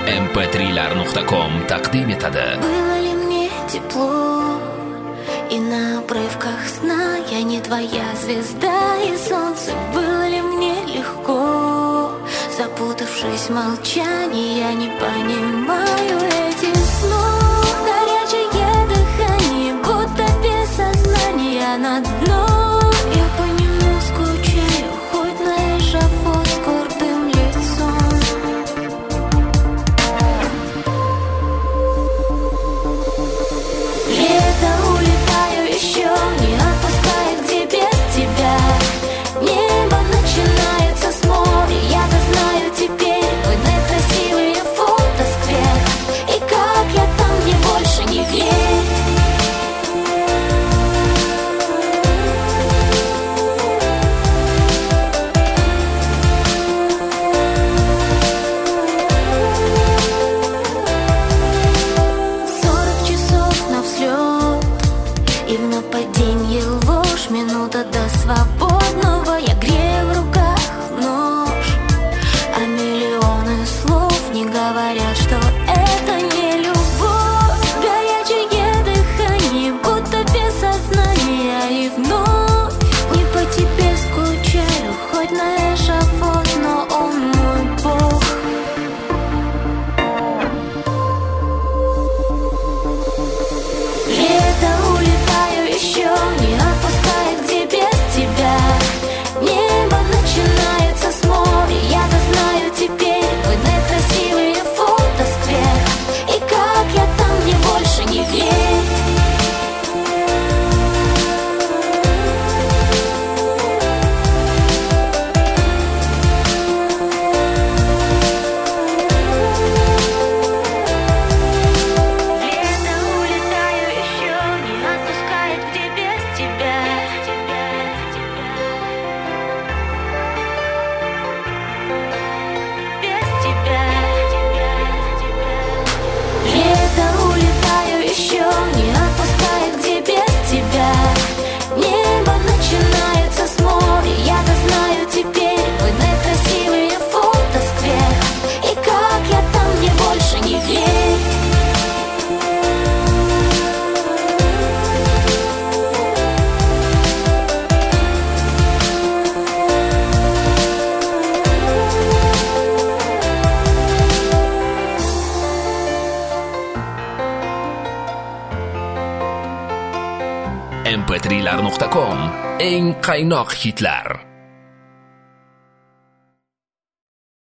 mp3.com taqdim etadi. Было ли мне тепло, и на обрывках сна я не твоя звезда и солнце. Было ли мне легко, запутавшись в молчании, я не понимаю этих слов. Горячее дыхание, будто без сознания на дно. Я по нему скучаю, хоть на эшафот с гордым лицом. Лето, улетаю еще, не отпускает, где без тебя. Небо начинается с моря, я-то знаю теперь твой некрасивый фотосквер. И как я там, мне больше не верь. И в нападении ложь, минута до свободного. Я грею в руках нож, а миллионы слов не говорят, что это не любовь. Горячее дыхание, будто без сознания. И вновь не по тебе скучаю, хоть на эшафот, но он мой Бог. Лето, улетаю еще, не отпускает, где без тебя. Небо начинается с моря, я-то знаю теперь твой некрасивый фотосквер. И как я там, мне больше не верь. Лето, улетаю еще, не отпускает, где без тебя. Без тебя. Лето, улетаю еще, не отпускает, где без тебя. Небо начинается с моря, я-то знаю теперь твой некрасивый фотосквер. И как я там, мне больше не верь. mp3.com eng qaynoq hitlar.